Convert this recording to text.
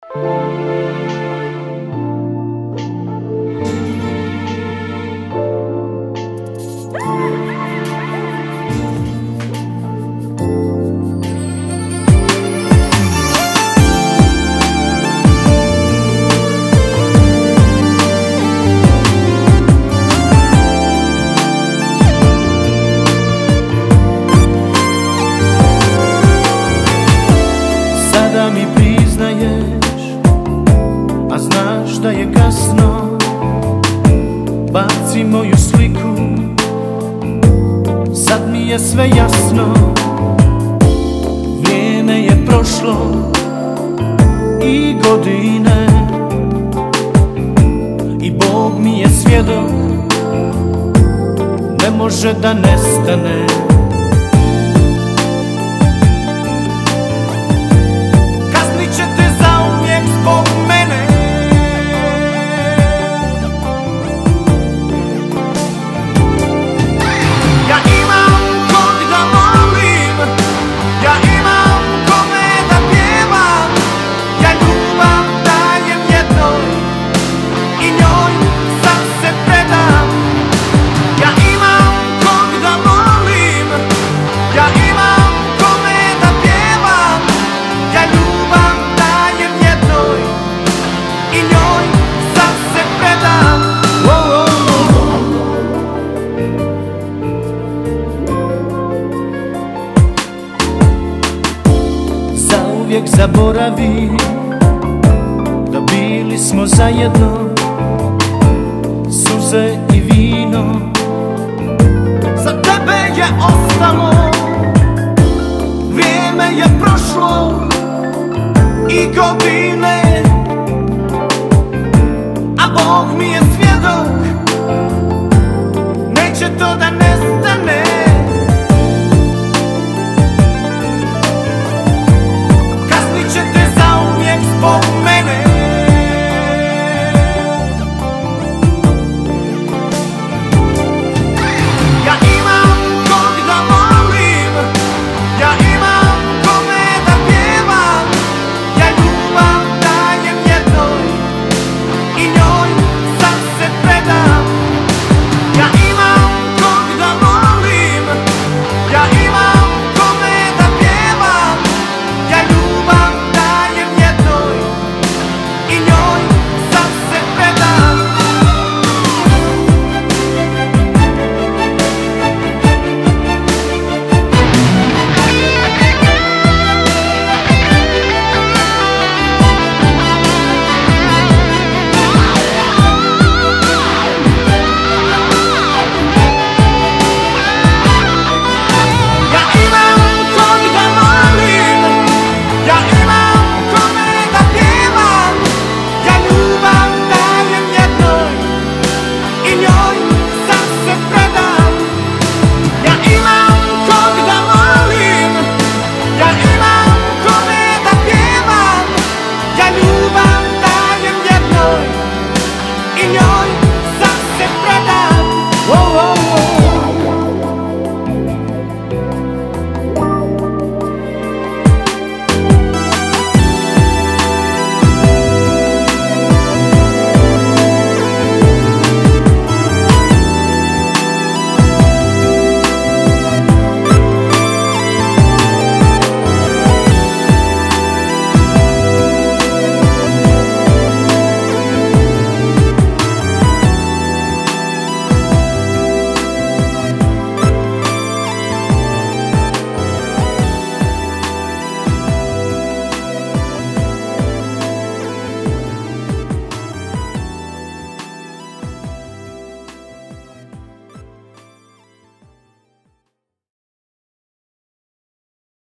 Sada mi priznaješ, a znaš da je kasno. Baci moju sliku, sad mi je sve jasno. Vrijeme je prošlo i godine, i Bog mi je svjedok, ne može da nestane. Uvijek zaboravi da bili smo zajedno, suze i vino za tebe je ostalo. Vrijeme je prošlo i godine, a Bog mi je